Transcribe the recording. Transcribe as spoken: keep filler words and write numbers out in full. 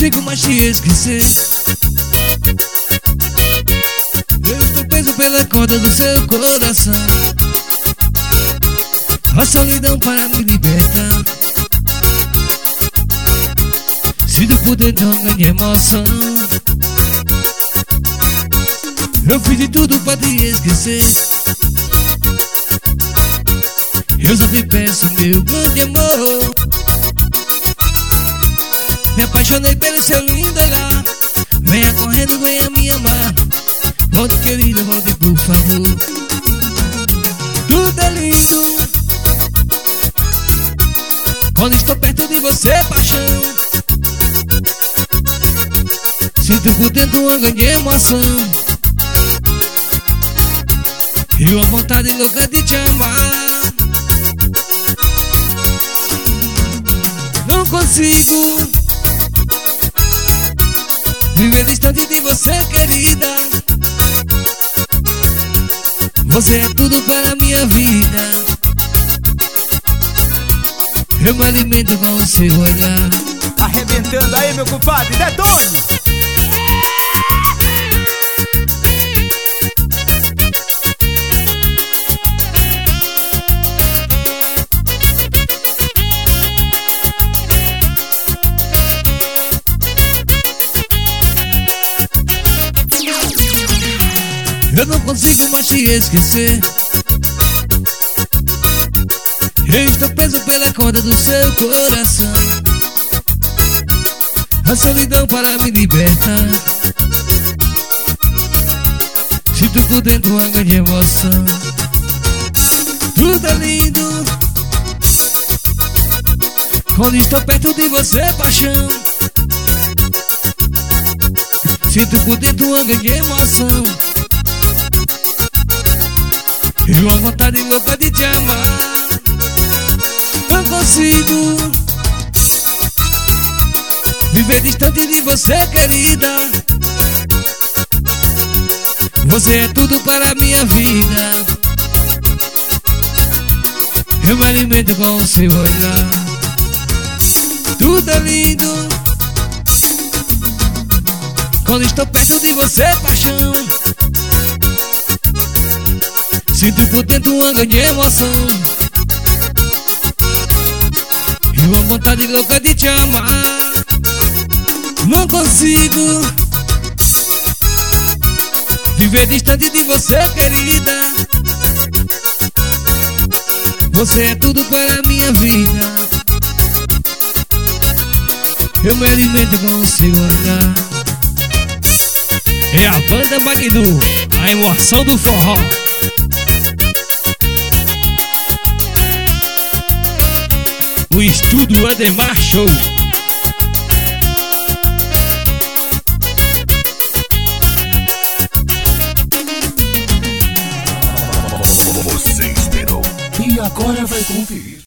consigo mais te esquecer. Eu estou preso pela corda do seu coração. A solidão para me libertar. Sinto por dentro uma grande emoção. Eu fiz de tudo pra te esquecer. Eu só te peço, meu grande amor. Me apaixonei pelo seu lindo olhar. Venha correndo, venha me amar. Volte, querida, volte por favor. Tudo é lindo quando estou perto de você, paixão. Sinto por dentro uma grande emoção e uma vontade louca de te amar. Não consigo viver distante de você, querida. Você é tudo para a minha vida. Eu me alimento com o seu olhar. Arrebentando aí, meu compadre, detone! Eu não consigo mais te esquecer. Eu estou preso pela corda do seu coração. A solidão para me libertar. Sinto por dentro uma grande emoção. Tudo é lindo quando estou perto de você, paixão. Sinto por dentro uma grande emoção e uma vontade louca de te amar. Não consigo viver distante de você, querida. Você é tudo para a minha vida. Eu me alimento com o seu olhar. Tudo é lindo quando estou perto de você, paixão. Sinto por dentro uma grande emoção e uma vontade louca de te amar. Não consigo viver distante de você, querida. Você é tudo para a minha vida. Eu me alimento com o seu olhar. É a banda Magnu, a emoção do forró. O estúdio Ademar Show.